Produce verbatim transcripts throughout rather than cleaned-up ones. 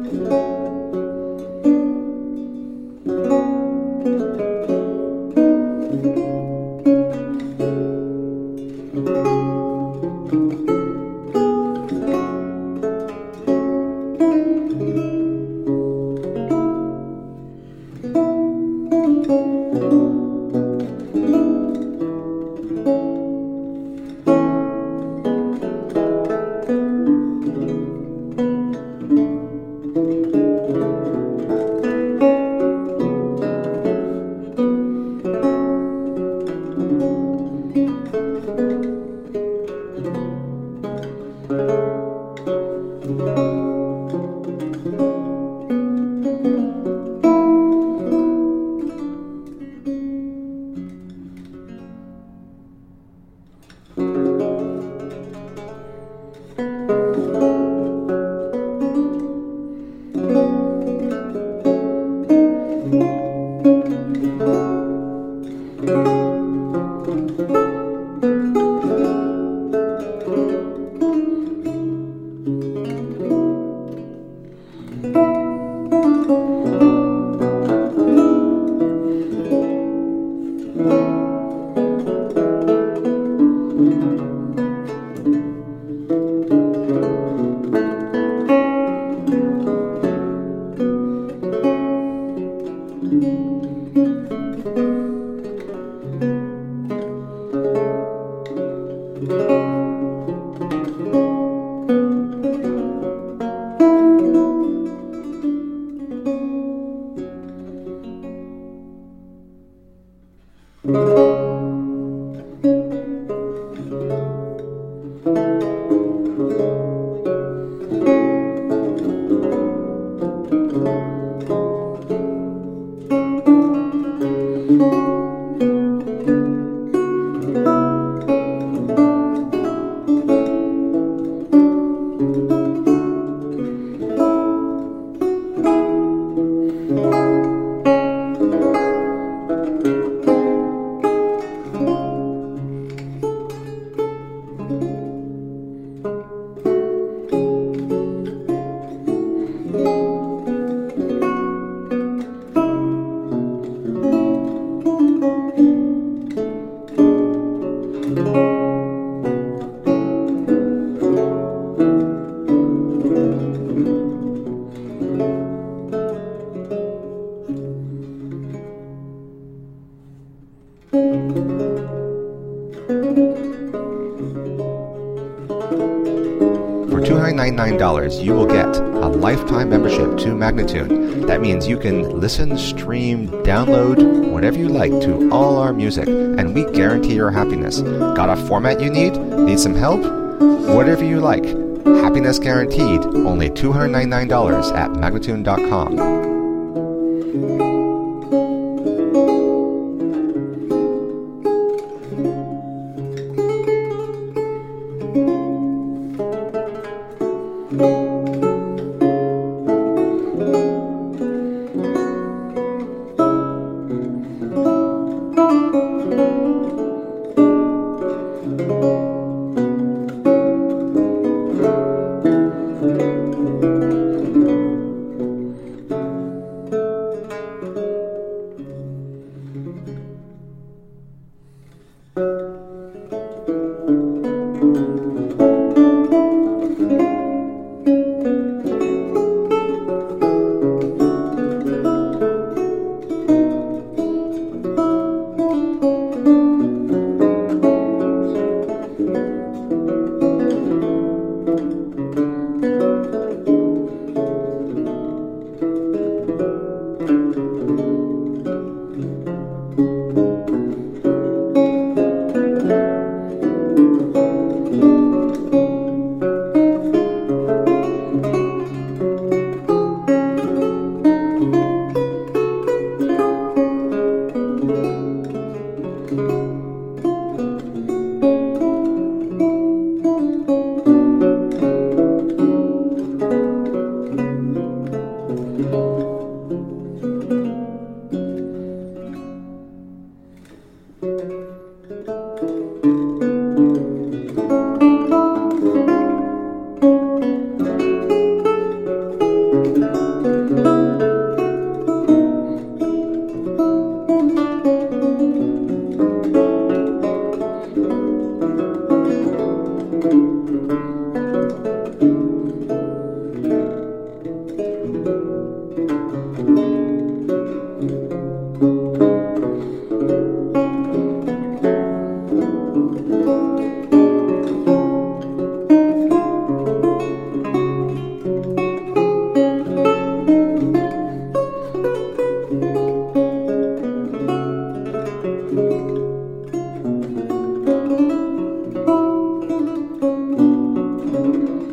For two hundred ninety-nine dollars, you will get a lifetime membership to Magnatune. That means you can listen, stream, download, whatever you like to all our music, and we guarantee your happiness. Got a format you need? Need some help? Whatever you like. Happiness guaranteed. Only two hundred ninety-nine dollars at Magnatune dot com.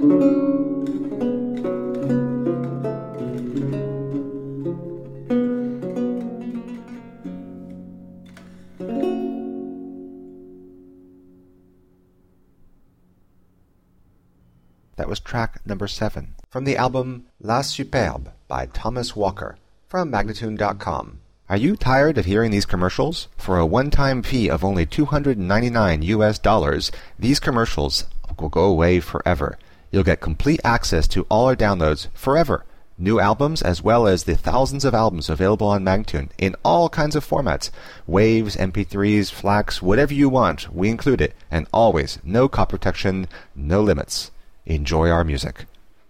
That was track number seven from the album La Superbe by Thomas Walker from Magnatune dot com. Are you tired of hearing these commercials? For a one-time fee of only two hundred ninety-nine U S dollars, these commercials will go away forever. You'll get complete access to all our downloads forever. New albums as well as the thousands of albums available on Magnatune in all kinds of formats. Waves, M P threes, FLACs, whatever you want, we include it. And always, no copy protection, no limits. Enjoy our music.